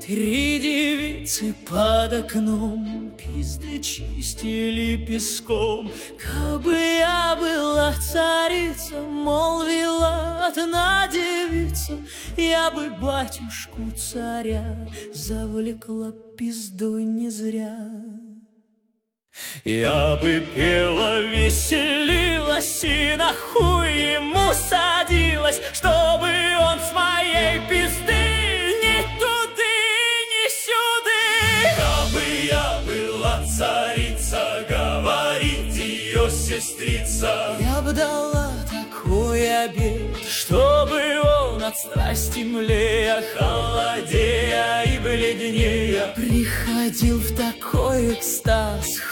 3 девицы под окном пизды чистили песком. Кабы я была царица, молвила одна девица, я бы батюшку царя завлекла пиздой не зря. Я бы пела, веселилась и на хуй ему садилась, чтобы он с моей пизды ни туды, ни сюды. Кабы я была царица, говорит ее сестрица, я бы дала такой обед, чтобы он от страсти млея, холодея и бледнея приходил в такой экстаз.